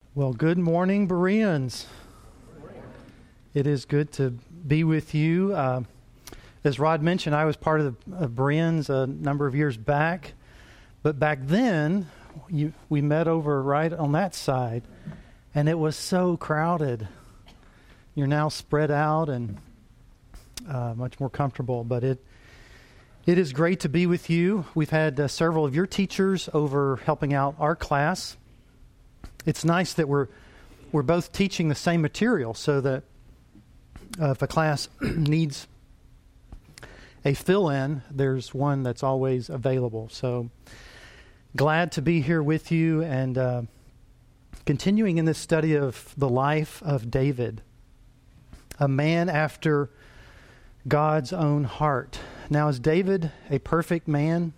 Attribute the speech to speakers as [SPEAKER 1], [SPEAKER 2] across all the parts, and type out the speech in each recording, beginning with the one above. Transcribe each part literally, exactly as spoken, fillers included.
[SPEAKER 1] Well, good morning, Bereans. It is good to be with you. Uh, as Rod mentioned, I was part of the of Bereans a number of years back, but back then you, we met over right on that side, and it was so crowded. You're now spread out and uh, much more comfortable, but it it is great to be with you. We've had uh, several of your teachers over helping out our class. It's nice that we're we're both teaching the same material, so that uh, if a class needs a fill-in, there's one that's always available. So glad to be here with you and uh, continuing in this study of the life of David, a man after God's own heart. Now, is David a perfect man?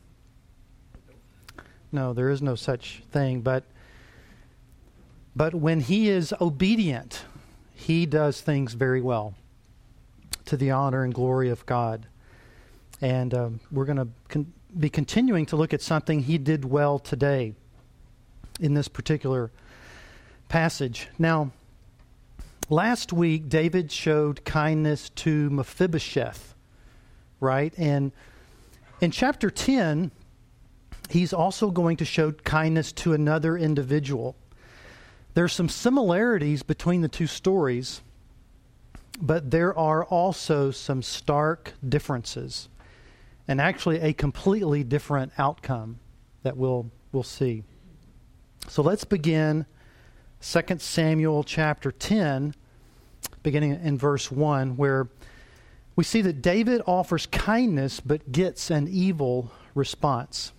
[SPEAKER 1] No, there is no such thing, but But when he is obedient, he does things very well to the honor and glory of God. And um, we're going to con- be continuing to look at something he did well today in this particular passage. Now, last week, David showed kindness to Mephibosheth, right? And in chapter ten, he's also going to show kindness to another individual. There's some similarities between the two stories, but there are also some stark differences, and actually a completely different outcome that we'll we'll see. So let's begin Second Samuel chapter ten, beginning in verse one, where we see that David offers kindness but gets an evil response.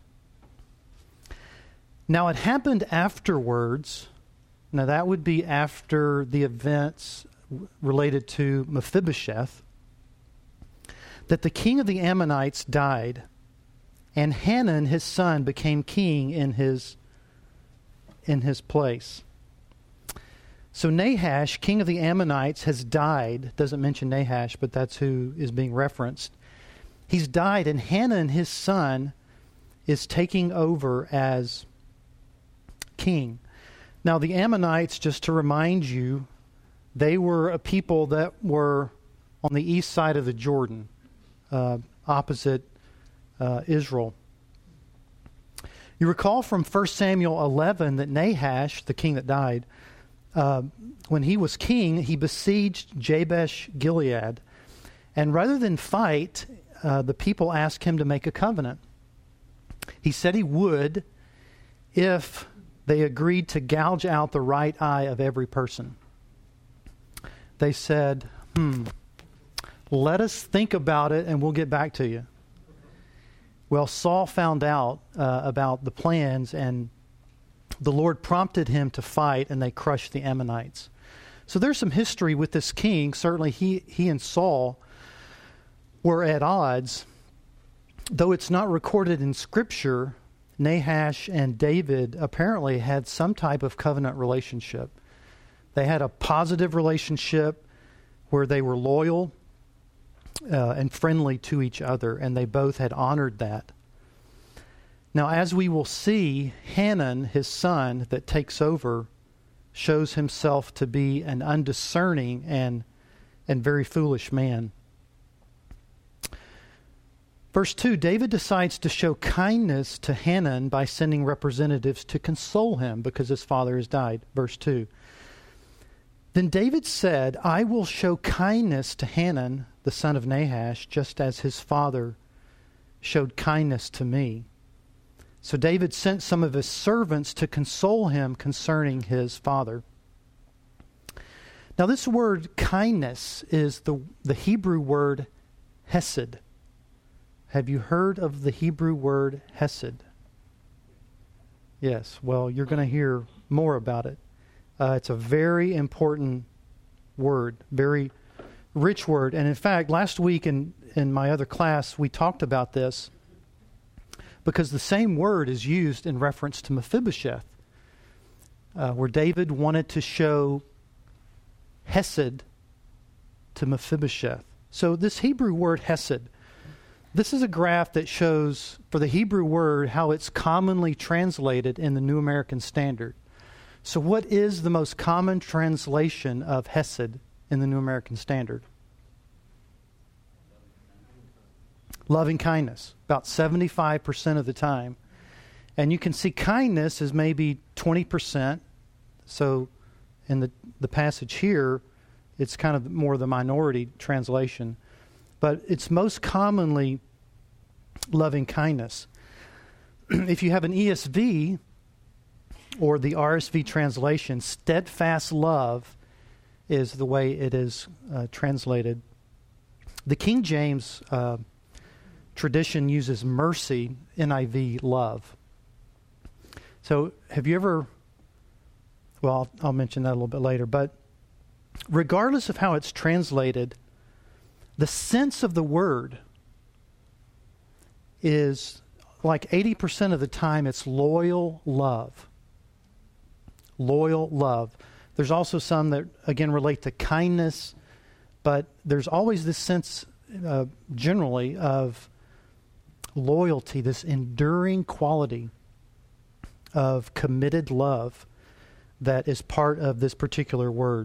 [SPEAKER 1] Now it happened afterwards. Now, that would be after the events related to Mephibosheth, that the king of the Ammonites died, and Hanun, his son, became king in his, in his place. So Nahash, king of the Ammonites, has died. Doesn't mention Nahash, but that's who is being referenced. He's died, and Hanun, his son, is taking over as king. Now, the Ammonites, just to remind you, they were a people that were on the east side of the Jordan, uh, opposite uh, Israel. You recall from First Samuel eleven that Nahash, the king that died, uh, when he was king, he besieged Jabesh Gilead. And rather than fight, uh, the people asked him to make a covenant. He said he would if they agreed to gouge out the right eye of every person. They said, hmm, let us think about it and we'll get back to you. Well, Saul found out uh, about the plans, and the Lord prompted him to fight, and they crushed the Ammonites. So there's some history with this king. Certainly he, he and Saul were at odds. Though it's not recorded in Scripture, Nahash and David apparently had some type of covenant relationship. They had a positive relationship where they were loyal uh, and friendly to each other, and they both had honored that. Now, as we will see, Hanun, his son that takes over, shows himself to be an undiscerning and, and very foolish man. Verse two, David decides to show kindness to Hanun by sending representatives to console him because his father has died. Verse two. Then David said, I will show kindness to Hanun, the son of Nahash, just as his father showed kindness to me. So David sent some of his servants to console him concerning his father. Now this word kindness is the, the Hebrew word hesed. Have you heard of the Hebrew word hesed? Yes, well, you're going to hear more about it. Uh, it's a very important word, very rich word. And in fact, last week in, in my other class, we talked about this because the same word is used in reference to Mephibosheth, uh, where David wanted to show hesed to Mephibosheth. So this Hebrew word hesed, this is a graph that shows, for the Hebrew word, how it's commonly translated in the New American Standard. So what is the most common translation of hesed in the New American Standard? Loving kindness, about seventy-five percent of the time. And you can see kindness is maybe twenty percent. So in the, the passage here, it's kind of more the minority translation. But it's most commonly loving kindness. If you have an E S V or the R S V translation, steadfast love is the way it is uh, translated. The King James uh, tradition uses mercy, N I V, love. So have you ever, well, I'll, I'll mention that a little bit later, but regardless of how it's translated, the sense of the word is like eighty percent of the time it's loyal love. Loyal love. There's also some that, again, relate to kindness, but there's always this sense, uh, generally, of loyalty, this enduring quality of committed love that is part of this particular word.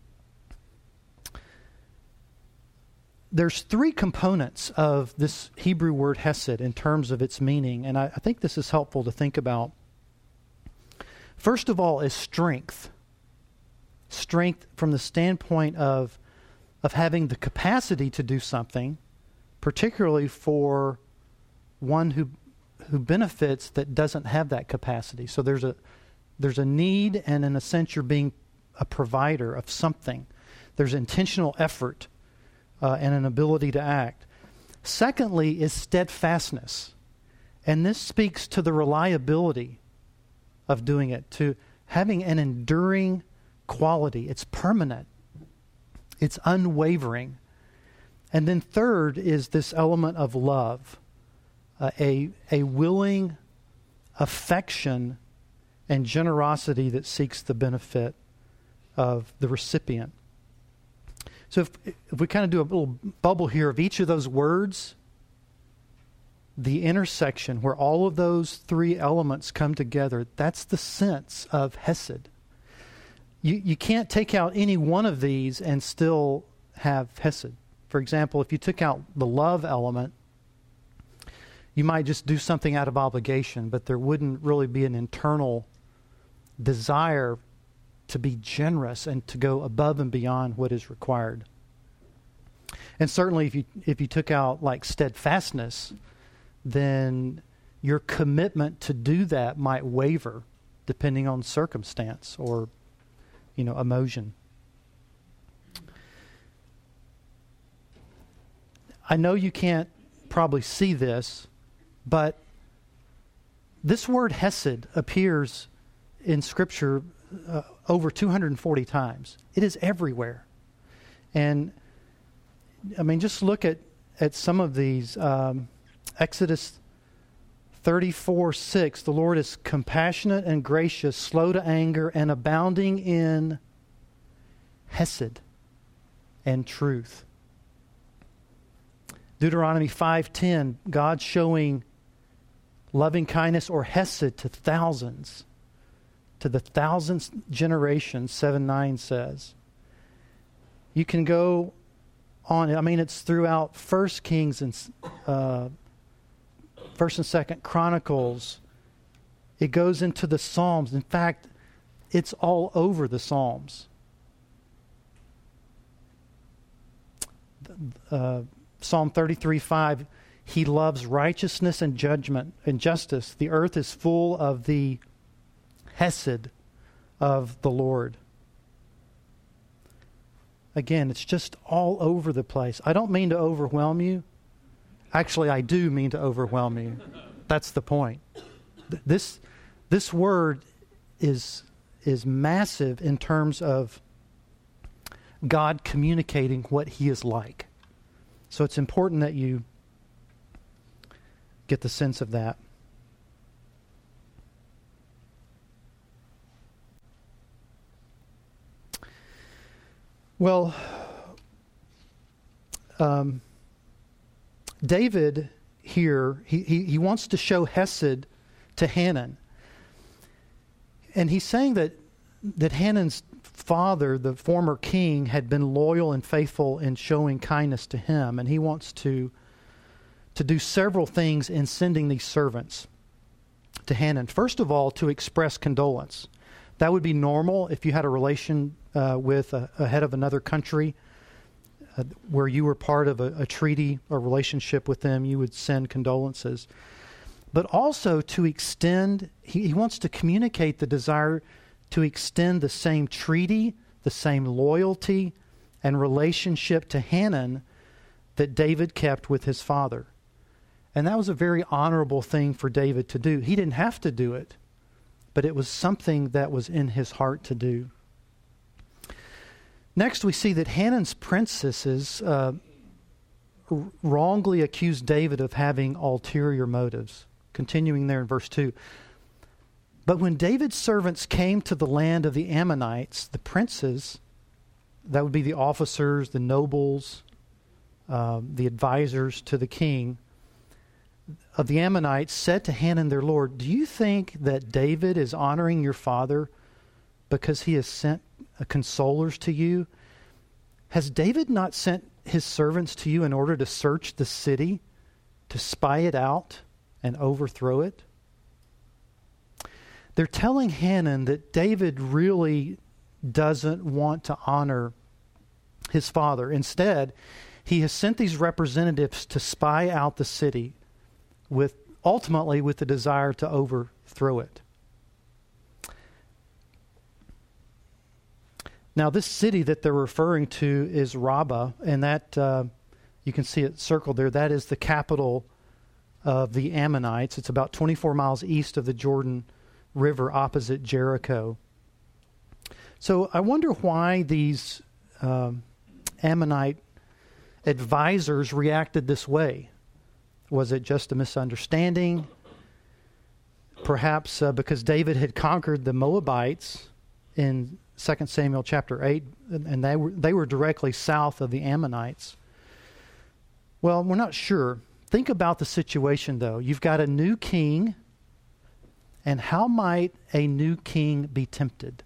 [SPEAKER 1] There's three components of this Hebrew word hesed in terms of its meaning, and I, I think this is helpful to think about. First of all is strength. Strength from the standpoint of, of having the capacity to do something, particularly for one who who benefits that doesn't have that capacity. So there's a there's a need, and in a sense you're being a provider of something. There's intentional effort uh, and an ability to act. Secondly is steadfastness. And this speaks to the reliability of doing it, to having an enduring quality. It's permanent. It's unwavering. And then third is this element of love, uh, a, a willing affection and generosity that seeks the benefit of the recipient. So if, if we kind of do a little bubble here of each of those words, the intersection where all of those three elements come together, that's the sense of hesed. You, you can't take out any one of these and still have hesed. For example, if you took out the love element, you might just do something out of obligation, but there wouldn't really be an internal desire to be generous and to go above and beyond what is required. And certainly if you if you took out like steadfastness, then your commitment to do that might waver depending on circumstance or, you know, emotion. I know you can't probably see this, but this word hesed appears in Scripture uh, over two hundred forty times. It is everywhere. And, I mean, just look at, at some of these. Um, Exodus thirty-four six, the Lord is compassionate and gracious, slow to anger, and abounding in hesed and truth. Deuteronomy five ten, God showing loving kindness or hesed to thousands, to the thousandth generation, seven nine says. You can go on, I mean, it's throughout First Kings and uh, First and Second Chronicles. It goes into the Psalms. In fact, it's all over the Psalms. Uh, Psalm thirty-three five, He loves righteousness and judgment and justice. The earth is full of the hesed of the Lord. Again, it's just all over the place. I don't mean to overwhelm you. Actually, I do mean to overwhelm you. That's the point. This this word is is massive in terms of God communicating what He is like. So it's important that you get the sense of that. Well, um, David here, he, he, he wants to show hesed to Hanan. And he's saying that that Hanan's father, the former king, had been loyal and faithful in showing kindness to him, and he wants to to do several things in sending these servants to Hanan. First of all, to express condolence. That would be normal if you had a relation uh, with a, a head of another country uh, where you were part of a, a treaty or relationship with them. You would send condolences. But also to extend, he, he wants to communicate the desire to extend the same treaty, the same loyalty and relationship to Hanan that David kept with his father. And that was a very honorable thing for David to do. He didn't have to do it, but it was something that was in his heart to do. Next, we see that Hanan's princesses uh, wrongly accused David of having ulterior motives. Continuing there in verse two. But when David's servants came to the land of the Ammonites, the princes, that would be the officers, the nobles, uh, the advisors to the king of the Ammonites, said to Hanan their lord, "Do you think that David is honoring your father because he has sent uh, consolers to you? Has David not sent his servants to you in order to search the city, to spy it out and overthrow it?" They're telling Hanan that David really doesn't want to honor his father. Instead, he has sent these representatives to spy out the city, with ultimately with the desire to overthrow it. Now, this city that they're referring to is Rabbah, and that uh, you can see it circled there. That is the capital of the Ammonites. It's about twenty-four miles east of the Jordan River, opposite Jericho. So I wonder why these um, Ammonite advisors reacted this way. Was it just a misunderstanding? Perhaps uh, because David had conquered the Moabites in Second Samuel chapter eight, and they were, they were directly south of the Ammonites. Well, we're not sure. Think about the situation, though. You've got a new king, and how might a new king be tempted?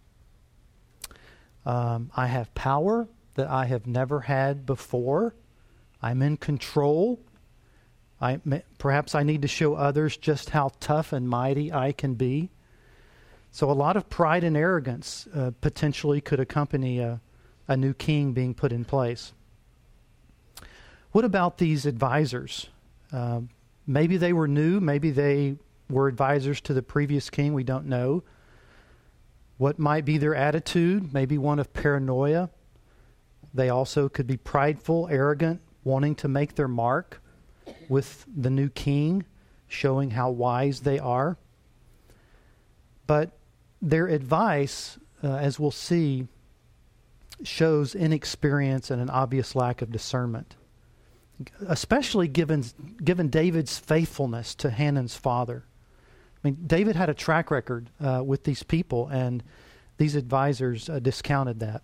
[SPEAKER 1] Um, I have power that I have never had before. I'm in control. I, perhaps I need to show others just how tough and mighty I can be. So a lot of pride and arrogance uh, potentially could accompany a, a new king being put in place. What about these advisors? Uh, maybe they were new. Maybe they were advisors to the previous king. We don't know. What might be their attitude? Maybe one of paranoia. They also could be prideful, arrogant, wanting to make their mark with the new king, showing how wise they are. But their advice, uh, as we'll see, shows inexperience and an obvious lack of discernment, especially given given David's faithfulness to Hanan's father. I mean, David had a track record uh, with these people, and these advisors uh, discounted that.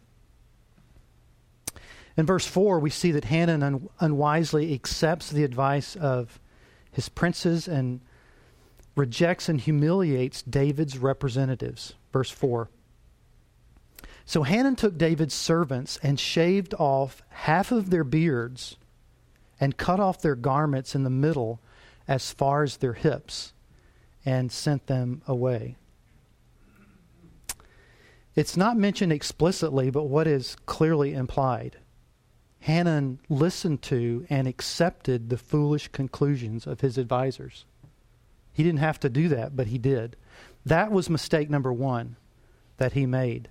[SPEAKER 1] In verse four, we see that Hanan un- unwisely accepts the advice of his princes and rejects and humiliates David's representatives. Verse four. So Hanan took David's servants and shaved off half of their beards and cut off their garments in the middle as far as their hips and sent them away. It's not mentioned explicitly, but what is clearly implied. Hanan listened to and accepted the foolish conclusions of his advisors. He didn't have to do that, but he did. That was mistake number one that he made.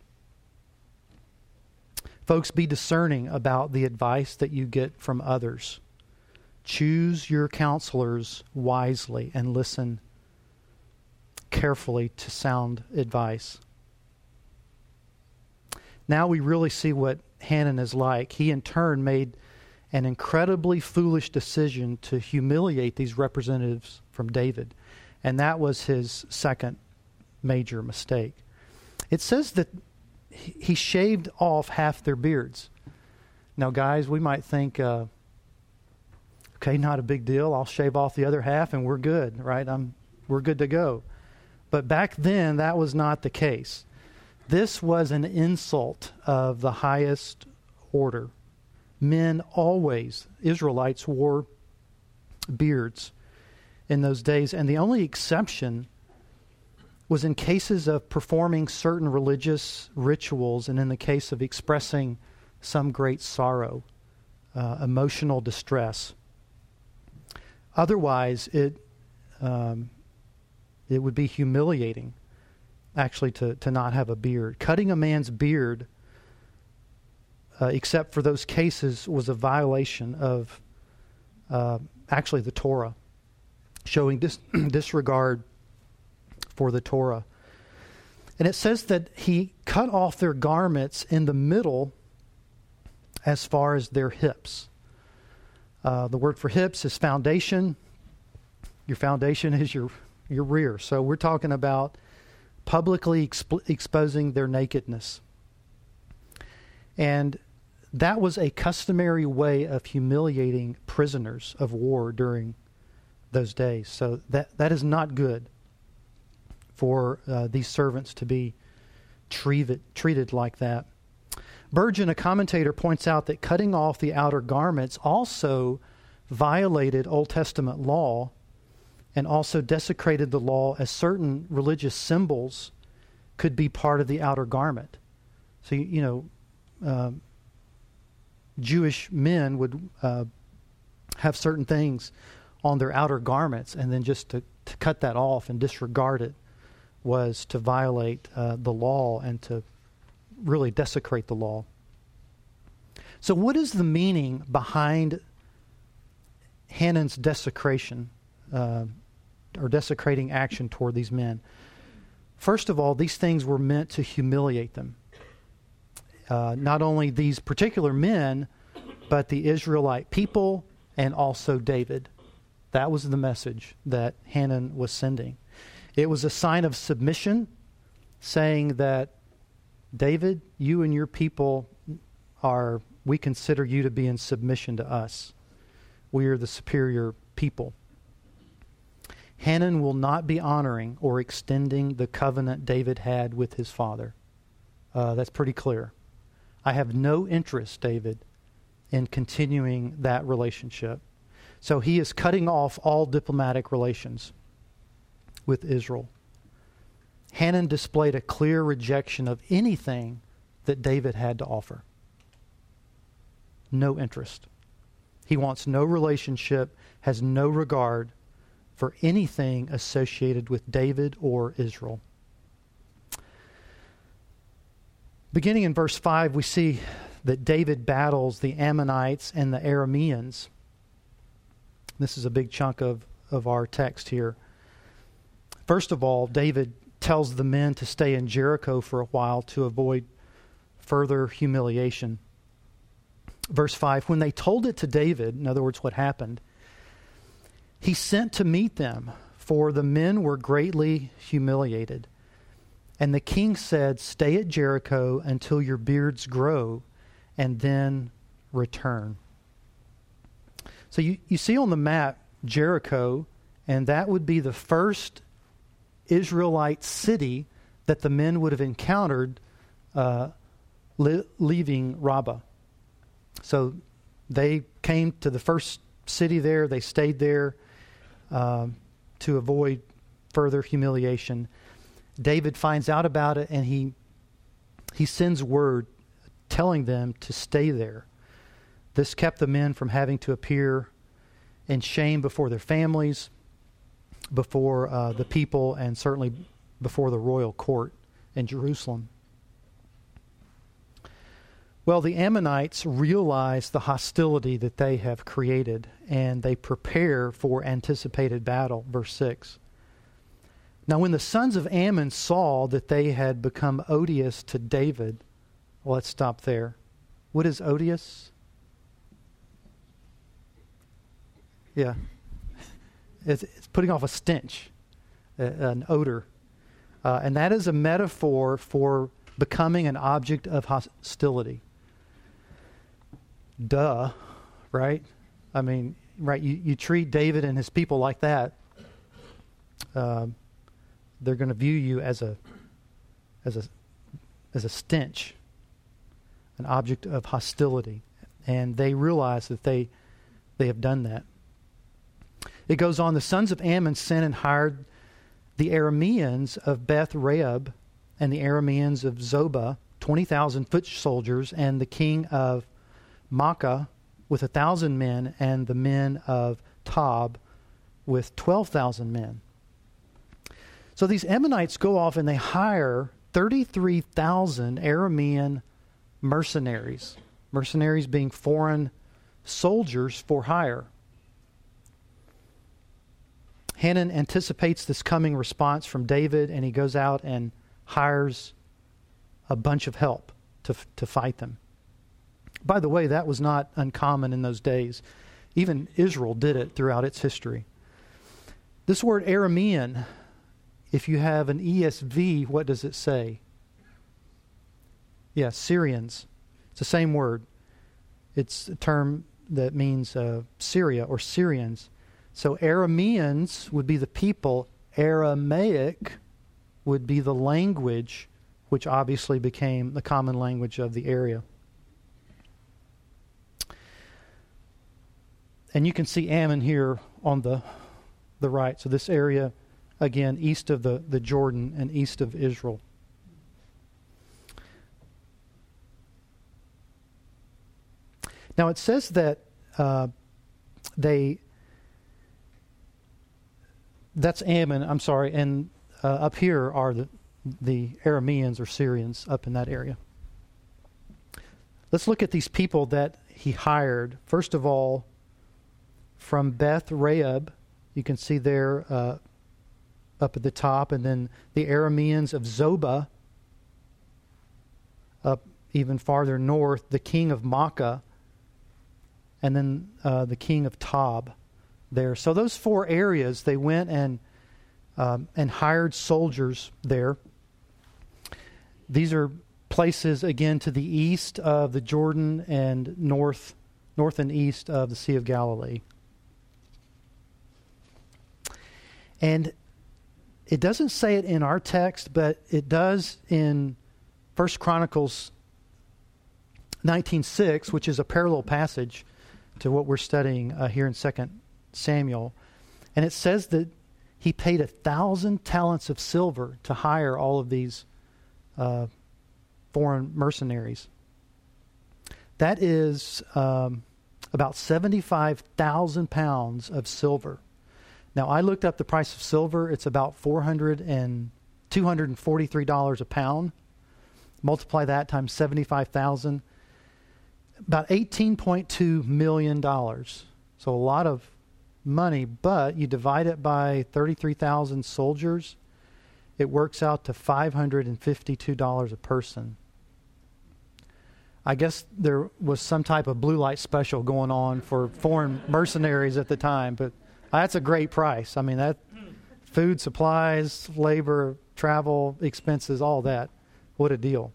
[SPEAKER 1] Folks, be discerning about the advice that you get from others. Choose your counselors wisely and listen carefully to sound advice. Now we really see what Hanan is like. He in turn made an incredibly foolish decision to humiliate these representatives from David. And that was his second major mistake. It says that he shaved off half their beards. Now, guys, we might think, uh, okay, not a big deal. I'll shave off the other half and we're good, right? I'm, we're good to go. But back then, that was not the case. This was an insult of the highest order. Men always, Israelites, wore beards in those days, and the only exception was in cases of performing certain religious rituals and in the case of expressing some great sorrow, uh, emotional distress. Otherwise, it um, it would be humiliating, actually, to, to not have a beard. Cutting a man's beard, uh, except for those cases, was a violation of uh, actually the Torah, showing dis- disregard for the Torah. And it says that he cut off their garments in the middle as far as their hips. Uh, the word for hips is foundation. Your foundation is your, your rear. So we're talking about publicly exp- exposing their nakedness. And that was a customary way of humiliating prisoners of war during those days. So that that is not good for uh, these servants to be treated treated like that. Burgeon, a commentator, points out that cutting off the outer garments also violated Old Testament law and also desecrated the law, as certain religious symbols could be part of the outer garment. So, you know, um, Jewish men would uh, have certain things on their outer garments, and then just to, to cut that off and disregard it was to violate uh, the law and to really desecrate the law. So what is the meaning behind Hanan's desecration uh, or desecrating action toward these men? First of all, these things were meant to humiliate them. Uh, not only these particular men, but the Israelite people and also David. That was the message that Hanan was sending. It was a sign of submission, saying that, David, you and your people are, we consider you to be in submission to us. We are the superior people. Hanan will not be honoring or extending the covenant David had with his father. Uh, that's pretty clear. I have no interest, David, in continuing that relationship. So he is cutting off all diplomatic relations with Israel. Hanan displayed a clear rejection of anything that David had to offer. No interest. He wants no relationship, has no regard for anything associated with David or Israel. Beginning in verse five, we see that David battles the Ammonites and the Arameans. This is a big chunk of, of our text here. First of all, David tells the men to stay in Jericho for a while to avoid further humiliation. Verse five, when they told it to David, in other words, what happened, he sent to meet them, for the men were greatly humiliated. And the king said, stay at Jericho until your beards grow, and then return. So you, you see on the map Jericho, and that would be the first Israelite city that the men would have encountered uh, li- leaving Rabbah. So they came to the first city there. They stayed there um, to avoid further humiliation. David finds out about it, and he he sends word telling them to stay there. This kept the men from having to appear in shame before their families, before uh, the people, and certainly before the royal court in Jerusalem. Well, the Ammonites realize the hostility that they have created, and they prepare for anticipated battle. Verse six. Now, when the sons of Ammon saw that they had become odious to David, well, let's stop there. What is odious? Yeah. It's, it's putting off a stench, uh, an odor. Uh, and that is a metaphor for becoming an object of hostility. Duh, right? I mean, right, you, you treat David and his people like that, um, they're going to view you as a as a as a stench, an object of hostility. And they realize that they they have done that. It goes on, the sons of Ammon sent and hired the Arameans of Beth Rahab and the Arameans of Zobah, twenty thousand foot soldiers, and the king of Makkah with a thousand men, and the men of Tob with twelve thousand men. So these Ammonites go off and they hire thirty-three thousand Aramean mercenaries. Mercenaries being foreign soldiers for hire. Hanun anticipates this coming response from David, and he goes out and hires a bunch of help to to fight them. By the way, that was not uncommon in those days. Even Israel did it throughout its history. This word Aramean, if you have an E S V, what does it say? Yeah, Syrians. It's the same word. It's a term that means uh, Syria or Syrians. So Arameans would be the people. Aramaic would be the language, which obviously became the common language of the area. And you can see Ammon here on the the right. So this area, again, east of the, the Jordan and east of Israel. Now it says that uh, they, that's Ammon, I'm sorry, and uh, up here are the, the Arameans or Syrians up in that area. Let's look at these people that he hired. First of all, from Beth Rahab, you can see there uh, up at the top, and then the Arameans of Zobah, up even farther north, the king of Makkah, and then uh, the king of Tob there. So those four areas, they went and um, and hired soldiers there. These are places, again, to the east of the Jordan and north, north and east of the Sea of Galilee. And it doesn't say it in our text, but it does in First Chronicles nineteen six, which is a parallel passage to what we're studying uh, here in Second Samuel. And it says that he paid a thousand talents of silver to hire all of these uh, foreign mercenaries. That is um, about seventy-five thousand pounds of silver. Now, I looked up the price of silver. It's about four hundred and two hundred forty-three dollars a pound. Multiply that times seventy-five thousand, about eighteen point two million dollars. So a lot of money, but you divide it by thirty-three thousand soldiers, it works out to five hundred fifty-two dollars a person. I guess there was some type of blue light special going on for foreign mercenaries at the time, but that's a great price. I mean, that food, supplies, labor, travel, expenses, all that. What a deal.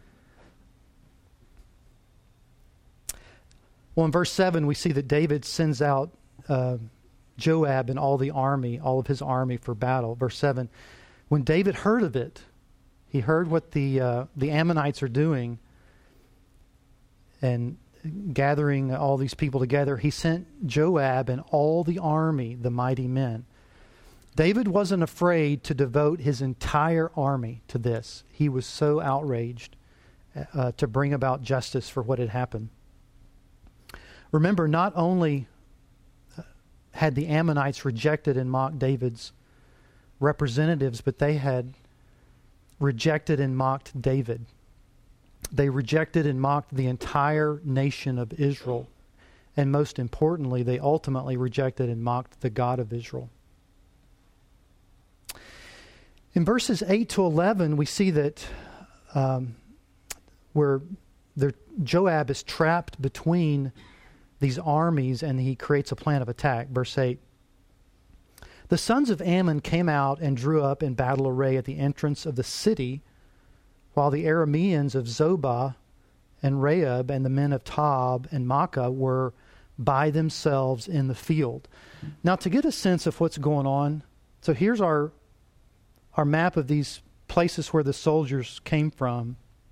[SPEAKER 1] Well, in verse seven, we see that David sends out uh, Joab and all the army, all of his army for battle. Verse seven, when David heard of it, he heard what the uh, the Ammonites are doing and gathering all these people together, he sent Joab and all the army, the mighty men. David wasn't afraid to devote his entire army to this. He was so outraged uh, to bring about justice for what had happened. Remember, not only had the Ammonites rejected and mocked David's representatives, but they had rejected and mocked David. They rejected and mocked the entire nation of Israel. And most importantly, they ultimately rejected and mocked the God of Israel. In verses eight to eleven, we see that um, where there, Joab is trapped between these armies, and he creates a plan of attack. Verse eight. The sons of Ammon came out and drew up in battle array at the entrance of the city, while the Arameans of Zobah and Rahab and the men of Tob and Makkah were by themselves in the field. Now, to get a sense of what's going on, so here's our our map of these places where the soldiers came from.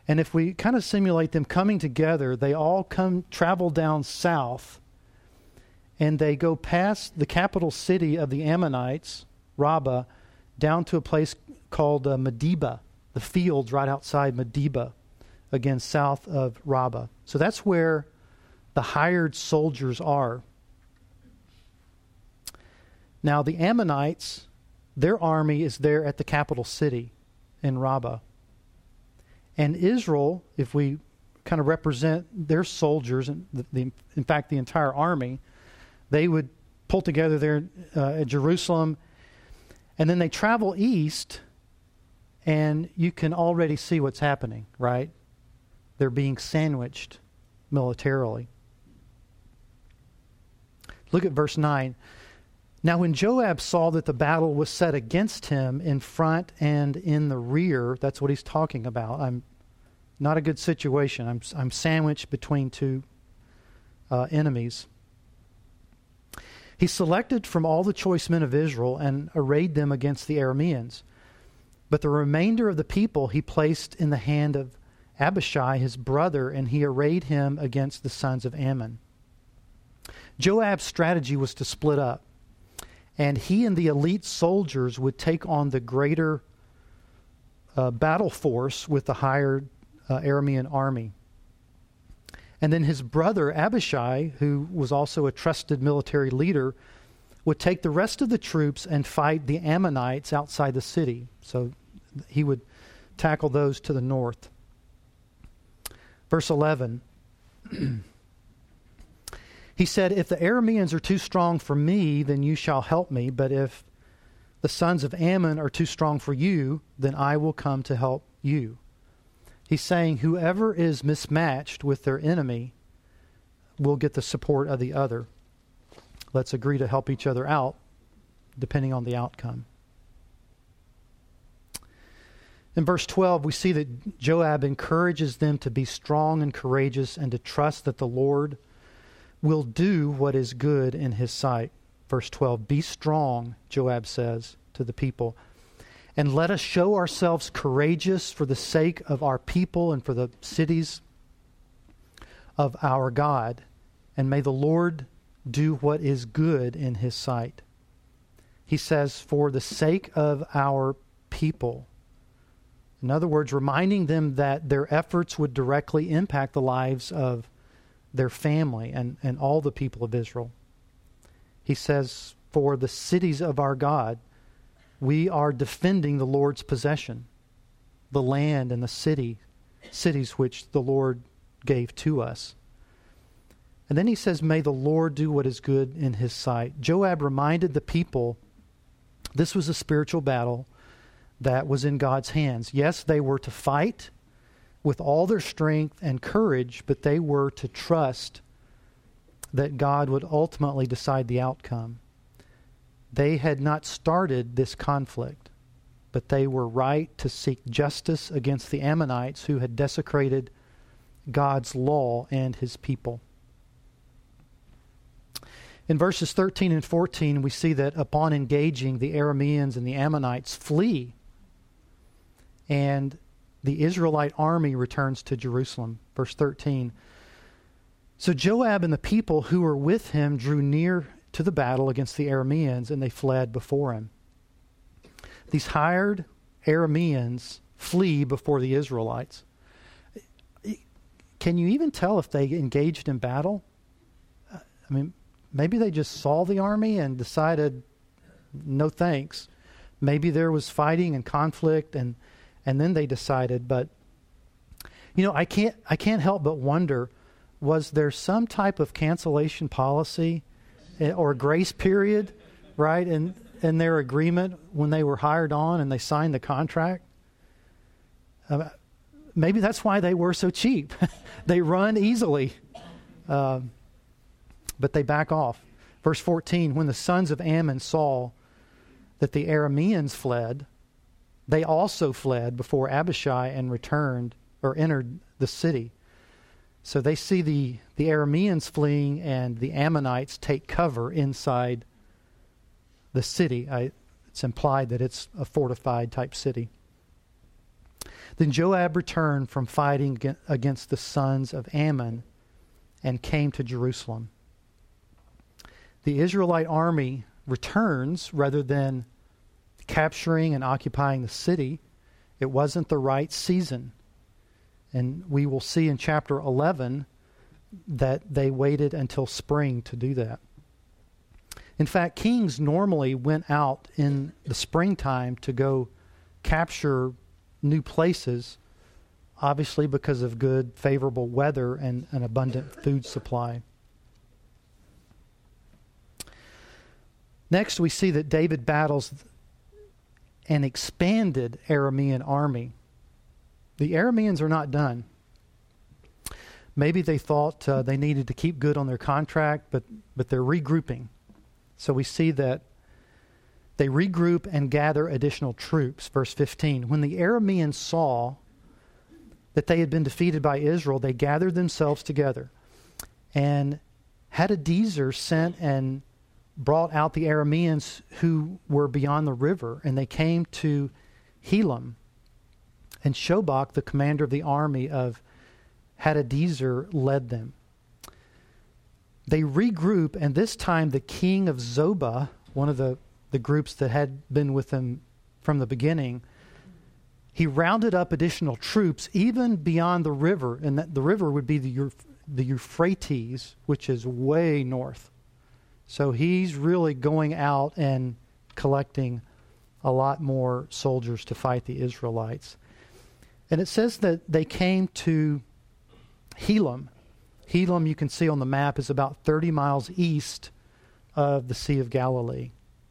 [SPEAKER 1] And if we kind of simulate them coming together, they all come travel down south, and they go past the capital city of the Ammonites, Rabbah, down to a place called uh, Medeba, the fields right outside Medeba, again, south of Rabbah. So that's where the hired soldiers are. Now, the Ammonites, their army is there at the capital city in Rabbah. And Israel, if we kind of represent their soldiers, and the, the, in fact, the entire army, they would pull together there uh, at Jerusalem, and then they travel east, and you can already see what's happening, right? They're being sandwiched militarily. Look at verse nine. Now when Joab saw that the battle was set against him in front and in the rear, that's what he's talking about. I'm not a good situation. I'm I'm sandwiched between two uh, enemies. He selected from all the choice men of Israel and arrayed them against the Arameans. But the remainder of the people he placed in the hand of Abishai, his brother, and he arrayed him against the sons of Ammon. Joab's strategy was to split up, and he and the elite soldiers would take on the greater uh, battle force with the hired uh, Aramean army. And then his brother Abishai, who was also a trusted military leader, would take the rest of the troops and fight the Ammonites outside the city. So he would tackle those to the north. Verse eleven. He said, if the Arameans are too strong for me, then you shall help me. But if the sons of Ammon are too strong for you, then I will come to help you. He's saying whoever is mismatched with their enemy will get the support of the other. Let's agree to help each other out, depending on the outcome. In verse twelve, we see that Joab encourages them to be strong and courageous and to trust that the Lord will do what is good in his sight. Verse twelve, be strong, Joab says to the people, and let us show ourselves courageous for the sake of our people and for the cities of our God. And may the Lord do what is good in his sight. He says, for the sake of our people. In other words, reminding them that their efforts would directly impact the lives of their family and, and all the people of Israel. He says, for the cities of our God, we are defending the Lord's possession, the land and the city, cities which the Lord gave to us. And then he says, may the Lord do what is good in his sight. Joab reminded the people this was a spiritual battle that was in God's hands. Yes, they were to fight with all their strength and courage, but they were to trust that God would ultimately decide the outcome. They had not started this conflict, but they were right to seek justice against the Ammonites who had desecrated God's law and his people. In verses thirteen and fourteen, we see that upon engaging, the Arameans and the Ammonites flee, and the Israelite army returns to Jerusalem. Verse thirteen, so Joab and the people who were with him drew near to the battle against the Arameans, and they fled before him. These hired Arameans flee before the Israelites. Can you even tell if they engaged in battle? I mean, maybe they just saw the army and decided, no thanks. Maybe there was fighting and conflict, and and then they decided. But you know, I can't I can't help but wonder, was there some type of cancellation policy or grace period, right, in, in their agreement when they were hired on and they signed the contract? Uh, maybe that's why they were so cheap. They run easily, uh, but they back off. Verse fourteen, when the sons of Ammon saw that the Arameans fled, they also fled before Abishai and returned or entered the city. So they see the, the Arameans fleeing, and the Ammonites take cover inside the city. I, it's implied that it's a fortified type city. Then Joab returned from fighting against the sons of Ammon and came to Jerusalem. The Israelite army returns rather than capturing and occupying the city. It wasn't the right season. And we will see in chapter eleven that they waited until spring to do that. In fact, kings normally went out in the springtime to go capture new places, obviously because of good, favorable weather and an abundant food supply. Next, we see that David battles an expanded Aramean army. The Arameans are not done. Maybe they thought uh, they needed to keep good on their contract, but, but they're regrouping. So we see that they regroup and gather additional troops. Verse fifteen, when the Arameans saw that they had been defeated by Israel, they gathered themselves together. And Hadadezer sent and brought out the Arameans who were beyond the river, and they came to Helam. And Shobach, the commander of the army of Hadadezer, led them. They regroup, and this time the king of Zobah, one of the, the groups that had been with them from the beginning, he rounded up additional troops even beyond the river, and that the river would be the, Euph- the Euphrates, which is way north. So he's really going out and collecting a lot more soldiers to fight the Israelites. And it says that they came to Helam. Helam, you can see on the map, is about thirty miles east of the Sea of Galilee.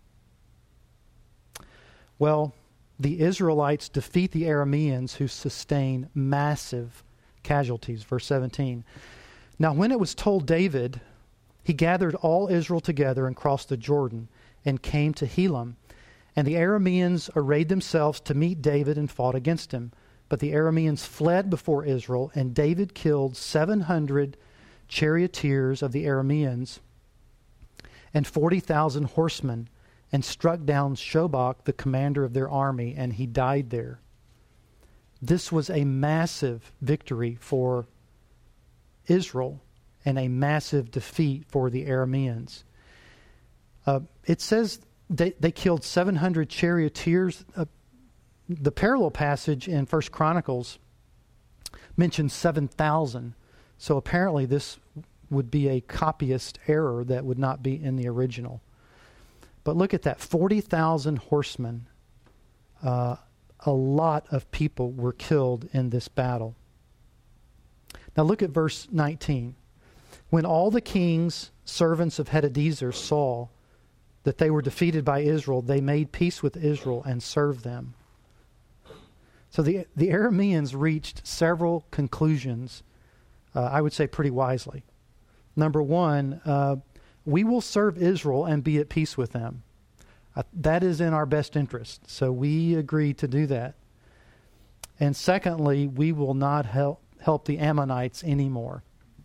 [SPEAKER 1] Well, the Israelites defeat the Arameans, who sustain massive casualties. Verse seventeen. Now when it was told David, he gathered all Israel together and crossed the Jordan and came to Helam. And the Arameans arrayed themselves to meet David and fought against him. But the Arameans fled before Israel, and David killed seven hundred charioteers of the Arameans and forty thousand horsemen, and struck down Shobach, the commander of their army, and he died there. This was a massive victory for Israel and a massive defeat for the Arameans. Uh, it says they, they killed seven hundred charioteers. Uh, the parallel passage in First Chronicles mentions seven thousand. So apparently this would be a copyist error that would not be in the original. But look at that, forty thousand horsemen. Uh, a lot of people were killed in this battle. Now look at verse nineteen. When all the king's servants of Hadadezer saw that they were defeated by Israel, they made peace with Israel and served them. So the, the Arameans reached several conclusions, uh, I would say pretty wisely. Number one, uh, we will serve Israel and be at peace with them. Uh, that is in our best interest. So we agree to do that. And secondly, we will not help help the Ammonites anymore.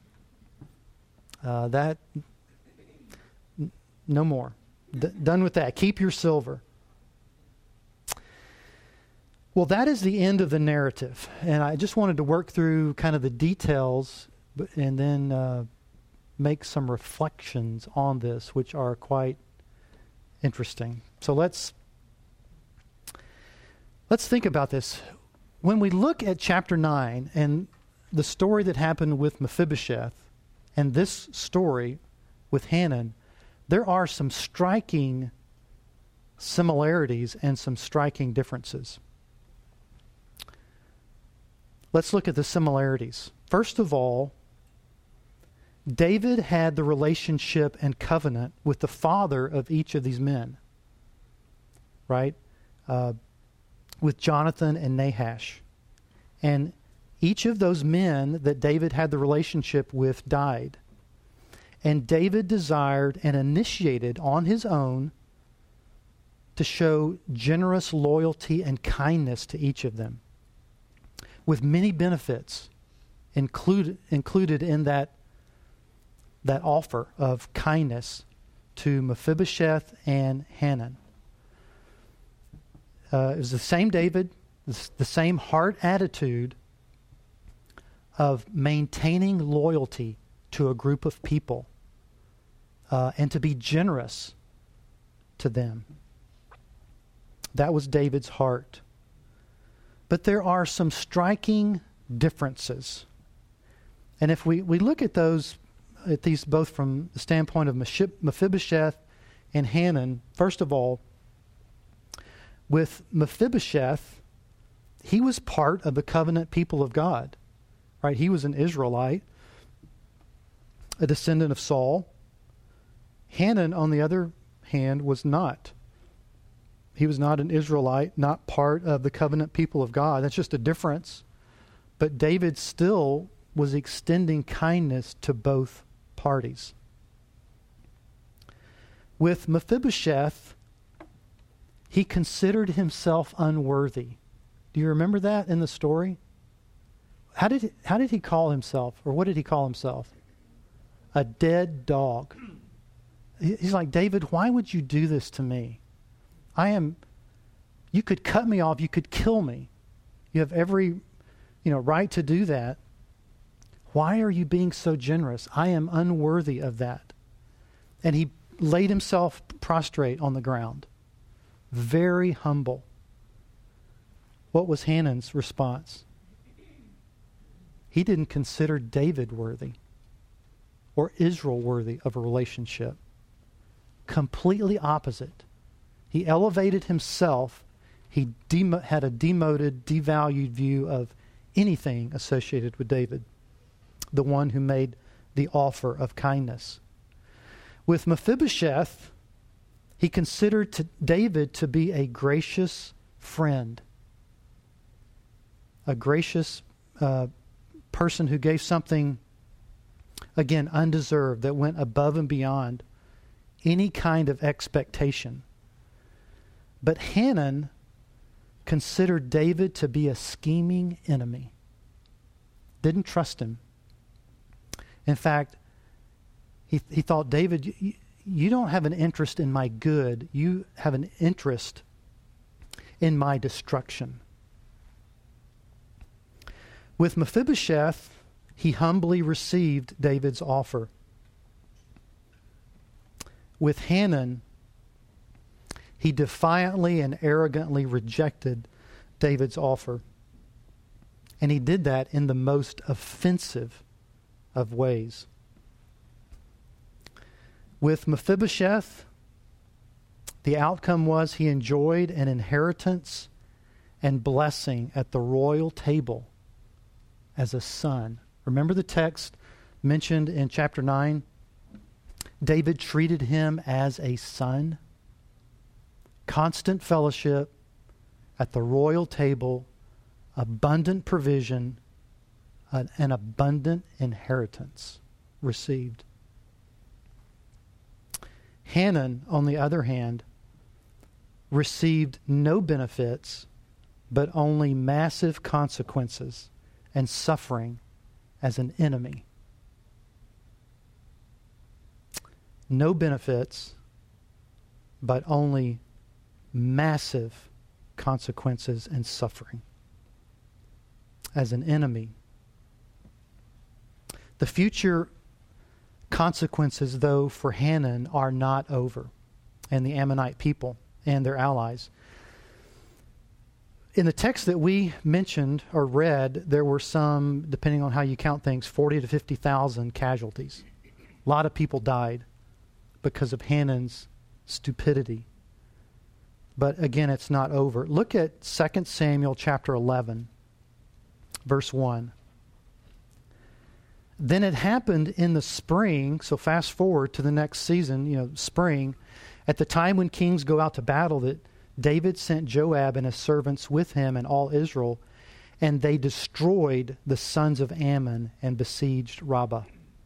[SPEAKER 1] Uh, that, n- no more. D- done with that. Keep your silver. Well, that is the end of the narrative. And I just wanted to work through kind of the details and then uh, make some reflections on this, which are quite interesting. So let's let's think about this. When we look at chapter nine and the story that happened with Mephibosheth and this story with Hanan, there are some striking similarities and some striking differences. Let's look at the similarities. First of all, David had the relationship and covenant with the father of each of these men, right? Uh, with Jonathan and Nahash. And each of those men that David had the relationship with died. And David desired and initiated on his own to show generous loyalty and kindness to each of them, with many benefits included included in that that offer of kindness to Mephibosheth and Hanan. Uh, it was the same David the same heart attitude of maintaining loyalty to a group of people uh, and to be generous to them. That was David's heart. But there are some striking differences. And if we, we look at those, at these both from the standpoint of Mephibosheth and Hanan, first of all, with Mephibosheth, he was part of the covenant people of God, right? He was an Israelite, a descendant of Saul. Hanan, on the other hand, was not. He was not an Israelite, not part of the covenant people of God. That's just a difference. But David still was extending kindness to both parties. With Mephibosheth, he considered himself unworthy. Do you remember that in the story? How did he, how did he call himself, or what did he call himself? A dead dog. He's like, David, why would you do this to me? I am, you could cut me off, you could kill me. You have every, you know, right to do that. Why are you being so generous? I am unworthy of that. And he laid himself prostrate on the ground. Very humble. What was Hanan's response? He didn't consider David worthy or Israel worthy of a relationship. Completely opposite. He elevated himself. He dem- had a demoted, devalued view of anything associated with David, the one who made the offer of kindness. With Mephibosheth, he considered to David to be a gracious friend, a gracious uh, person who gave something, again, undeserved, that went above and beyond any kind of expectation. But Hanan considered David to be a scheming enemy. Didn't trust him. In fact, he he thought, David, you, you don't have an interest in my good. You have an interest in my destruction. With Mephibosheth, he humbly received David's offer. With Hanan, he defiantly and arrogantly rejected David's offer. And he did that in the most offensive of ways. With Mephibosheth, the outcome was he enjoyed an inheritance and blessing at the royal table as a son. Remember the text mentioned in chapter nine? David treated him as a son. Constant fellowship at the royal table, abundant provision, an, an abundant inheritance received. Hanan, on the other hand, received no benefits, but only massive consequences and suffering as an enemy. No benefits, but only massive consequences and suffering as an enemy. The future consequences, though, for Hanan are not over, and the Ammonite people and their allies. In the text that we mentioned or read, there were some, depending on how you count things, forty to fifty thousand casualties. A lot of people died because of Hanan's stupidity. But again, it's not over. Look at Second Samuel chapter eleven, verse one. Then it happened in the spring, so fast forward to the next season, you know, spring, at the time when kings go out to battle, that David sent Joab and his servants with him and all Israel, and they destroyed the sons of Ammon and besieged Rabbah.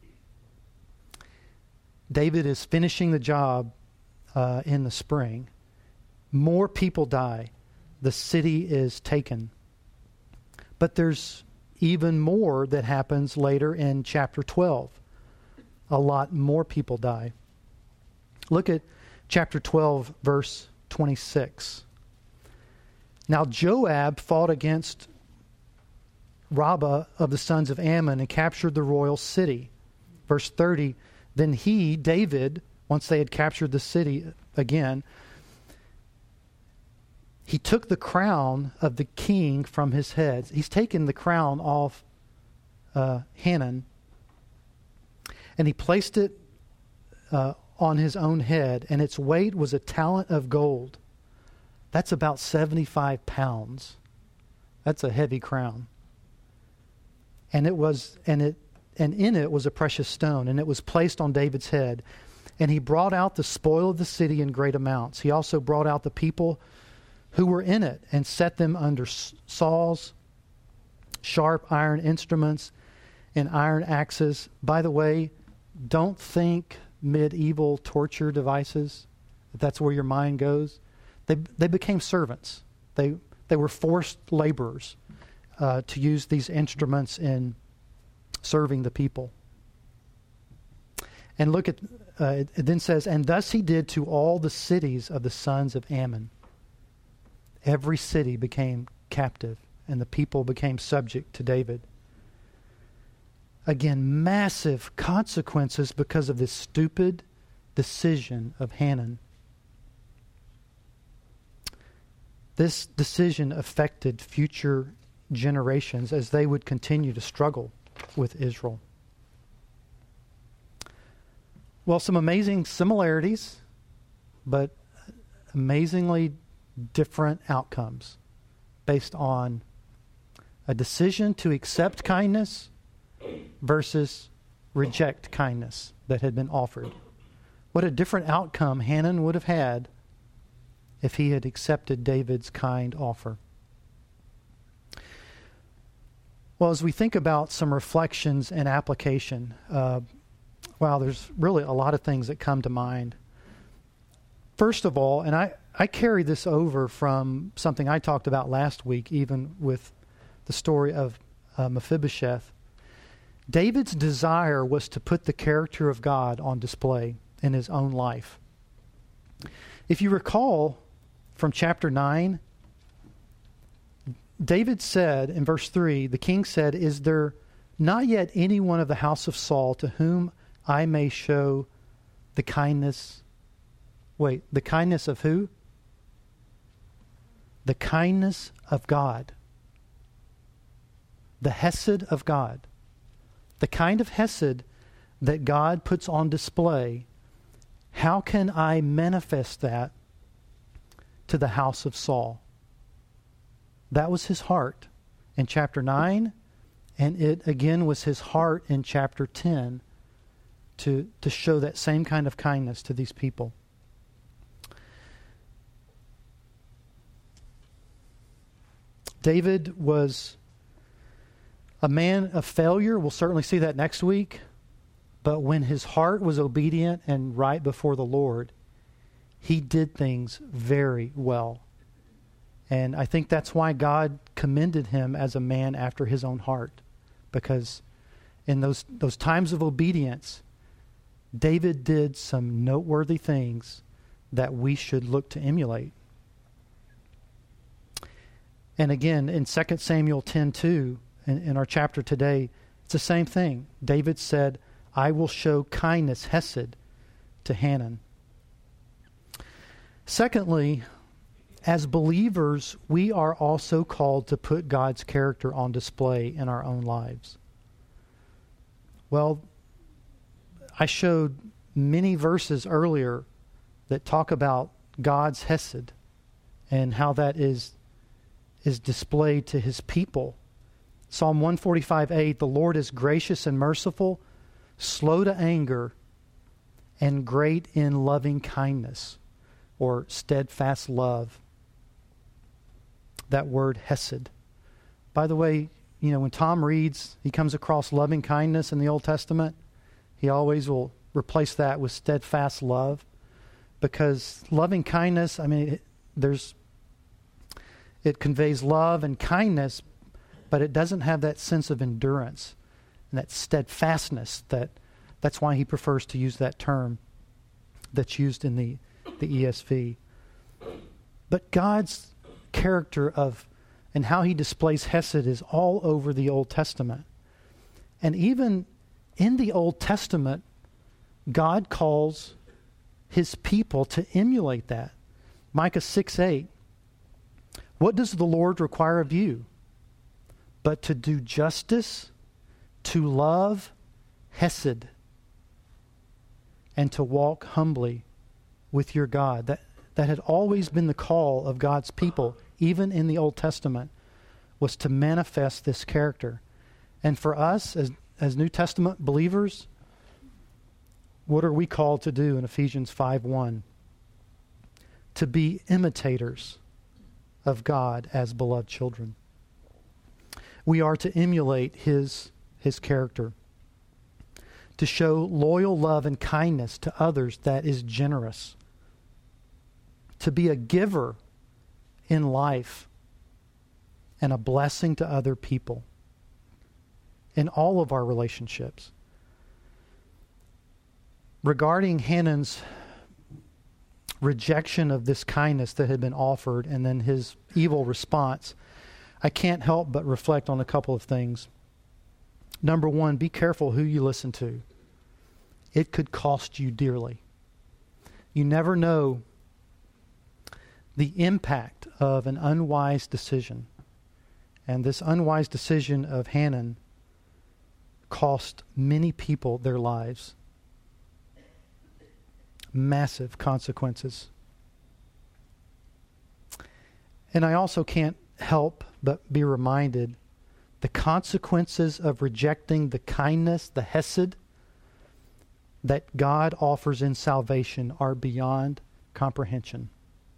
[SPEAKER 1] David is finishing the job uh, in the spring. More people die. The city is taken. But there's even more that happens later in chapter twelve. A lot more people die. Look at chapter twelve, verse twenty-six. Now Joab fought against Rabbah of the sons of Ammon and captured the royal city. Verse thirty, then he, David, once they had captured the city again, he took the crown of the king from his head. He's taken the crown off uh, Hanun, and he placed it uh, on his own head, and its weight was a talent of gold. That's about seventy-five pounds. That's a heavy crown. And it was, and it, and in it was a precious stone, and it was placed on David's head. And he brought out the spoil of the city in great amounts. He also brought out the people who were in it and set them under saws, sharp iron instruments, and iron axes. By the way, don't think medieval torture devices, if that's where your mind goes. They they became servants. They they were forced laborers uh, to use these instruments in serving the people. And look at, uh, it, it then says, and thus he did to all the cities of the sons of Ammon. Every city became captive, and the people became subject to David. Again, massive consequences because of this stupid decision of Hanun. This decision affected future generations as they would continue to struggle with Israel. Well, some amazing similarities, but amazingly different outcomes based on a decision to accept kindness versus reject kindness that had been offered. What a different outcome Hanun would have had if he had accepted David's kind offer. Well, as we think about some reflections and application, uh, wow, there's really a lot of things that come to mind. First of all, and I, I carry this over from something I talked about last week, even with the story of uh, Mephibosheth. David's desire was to put the character of God on display in his own life. If you recall from chapter nine, David said in verse three, the king said, is there not yet anyone of the house of Saul to whom I may show the kindness? Wait, the kindness of who? The kindness of God. The hesed of God. The kind of hesed that God puts on display. How can I manifest that to the house of Saul? That was his heart in chapter nine, and it again was his heart in chapter ten to, to show that same kind of kindness to these people. David was a man of failure. We'll certainly see that next week. But when his heart was obedient and right before the Lord, he did things very well. And I think that's why God commended him as a man after his own heart. Because in those, those times of obedience, David did some noteworthy things that we should look to emulate. And again, in Second Samuel ten two, in, in our chapter today, it's the same thing. David said, I will show kindness, hesed, to Hanun. Secondly, as believers, we are also called to put God's character on display in our own lives. Well, I showed many verses earlier that talk about God's hesed and how that is is displayed to his people. Psalm one forty-five eight, the Lord is gracious and merciful, slow to anger, and great in loving kindness, or steadfast love. That word hesed. By the way, you know, when Tom reads, he comes across loving kindness in the Old Testament, he always will replace that with steadfast love, because loving kindness, I mean, it, there's It conveys love and kindness, but it doesn't have that sense of endurance and that steadfastness. That that's why he prefers to use that term that's used in the, the E S V. But God's character of and how he displays Hesed is all over the Old Testament. And even in the Old Testament, God calls his people to emulate that. Micah six eight. What does the Lord require of you? But to do justice, to love Hesed, and to walk humbly with your God. That, that had always been the call of God's people, even in the Old Testament, was to manifest this character. And for us, as, as New Testament believers, what are we called to do in Ephesians five one? To be imitators of God as beloved children. We are to emulate his, his character, to show loyal love and kindness to others that is generous, to be a giver in life and a blessing to other people in all of our relationships. Regarding Hanan's rejection of this kindness that had been offered and then his evil response, I can't help but reflect on a couple of things. Number one, be careful who you listen to. It could cost you dearly. You never know the impact of an unwise decision. And this unwise decision of Hanan cost many people their lives. Massive consequences. And I also can't help but be reminded the consequences of rejecting the kindness, the Hesed, that God offers in salvation are beyond comprehension.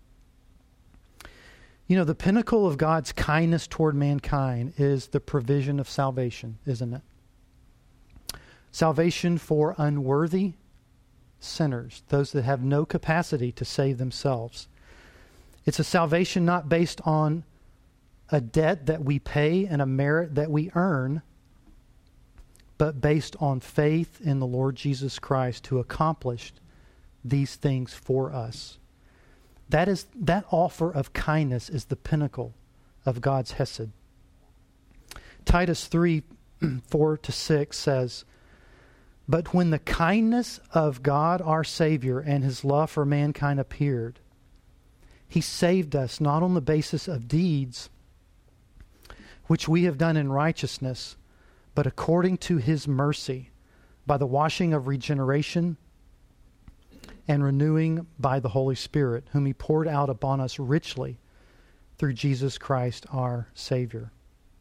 [SPEAKER 1] You know, the pinnacle of God's kindness toward mankind is the provision of salvation, isn't it? Salvation for unworthy sinners, those that have no capacity to save themselves. It's a salvation not based on a debt that we pay and a merit that we earn, but based on faith in the Lord Jesus Christ who accomplished these things for us. That is, that offer of kindness is the pinnacle of God's Hesed. Titus three, four to six says, "But when the kindness of God our Savior and his love for mankind appeared, he saved us not on the basis of deeds which we have done in righteousness, but according to his mercy, by the washing of regeneration and renewing by the Holy Spirit, whom he poured out upon us richly through Jesus Christ our Savior."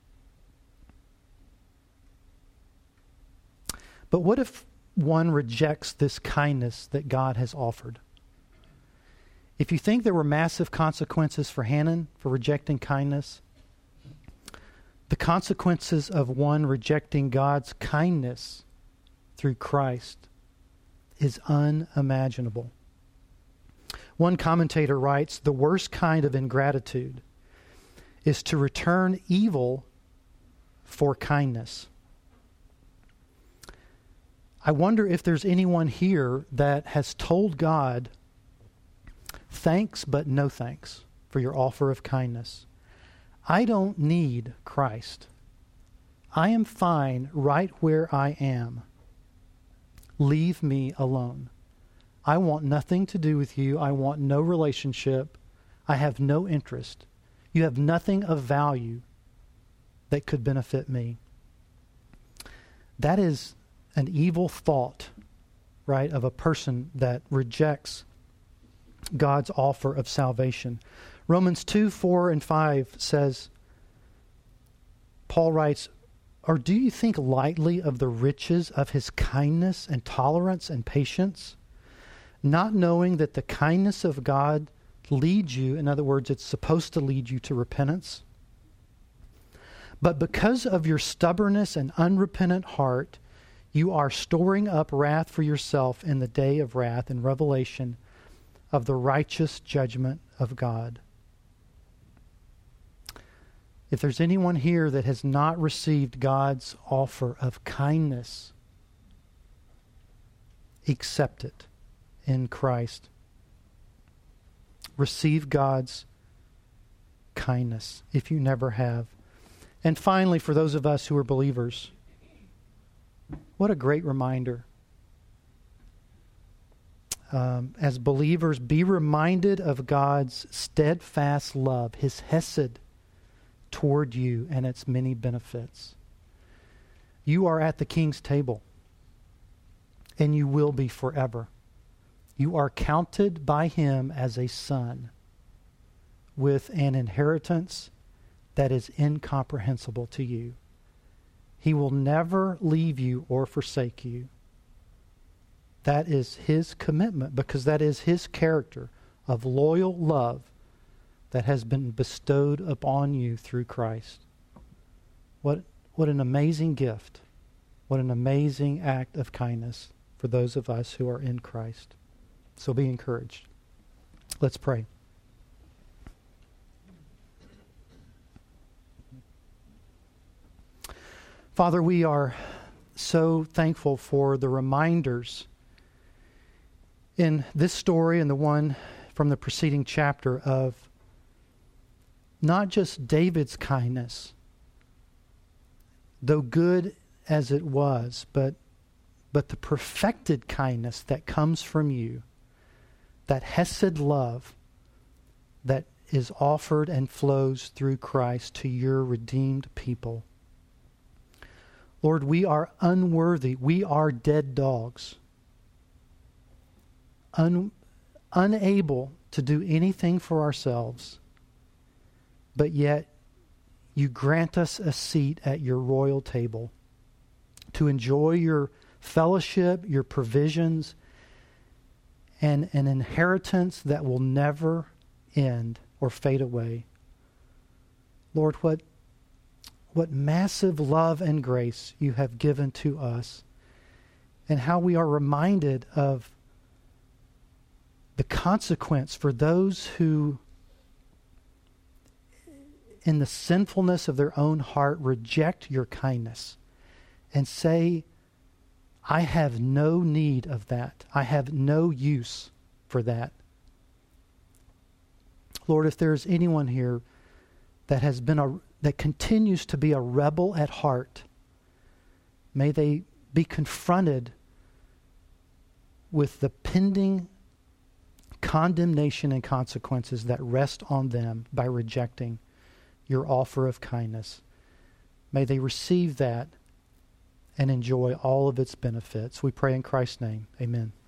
[SPEAKER 1] But what if one rejects this kindness that God has offered? If you think there were massive consequences for Hanan for rejecting kindness, the consequences of one rejecting God's kindness through Christ is unimaginable. One commentator writes, "The worst kind of ingratitude is to return evil for kindness." I wonder if there's anyone here that has told God, "Thanks, but no thanks for your offer of kindness. I don't need Christ. I am fine right where I am. Leave me alone. I want nothing to do with you. I want no relationship. I have no interest. You have nothing of value that could benefit me." That is an evil thought, right, of a person that rejects God's offer of salvation. Romans two, four, and five says, Paul writes, "Or do you think lightly of the riches of his kindness and tolerance and patience, not knowing that the kindness of God leads you," in other words, it's supposed to lead you to repentance, "but because of your stubbornness and unrepentant heart, you are storing up wrath for yourself in the day of wrath and revelation of the righteous judgment of God." If there's anyone here that has not received God's offer of kindness, accept it in Christ. Receive God's kindness if you never have. And finally, for those of us who are believers, what a great reminder. Um, as believers, be reminded of God's steadfast love, His hesed toward you and its many benefits. You are at the King's table, and you will be forever. You are counted by Him as a son with an inheritance that is incomprehensible to you. He will never leave you or forsake you. That is His commitment, because that is His character of loyal love that has been bestowed upon you through Christ. What, what an amazing gift. What an amazing act of kindness for those of us who are in Christ. So be encouraged. Let's pray. Father, we are so thankful for the reminders in this story and the one from the preceding chapter of not just David's kindness, though good as it was, but but the perfected kindness that comes from you, that hesed love that is offered and flows through Christ to your redeemed people. Lord, we are unworthy. We are dead dogs. Un, unable to do anything for ourselves, but yet you grant us a seat at your royal table to enjoy your fellowship, your provisions, and an inheritance that will never end or fade away. Lord, what, what massive love and grace you have given to us, and how we are reminded of the consequence for those who, in the sinfulness of their own heart, reject your kindness and say, I have no need of that. I have no use for that. Lord, if there is anyone here that has been a, that continues to be a rebel at heart, may they be confronted with the pending condemnation and consequences that rest on them by rejecting your offer of kindness. May they receive that and enjoy all of its benefits. We pray in Christ's name. Amen.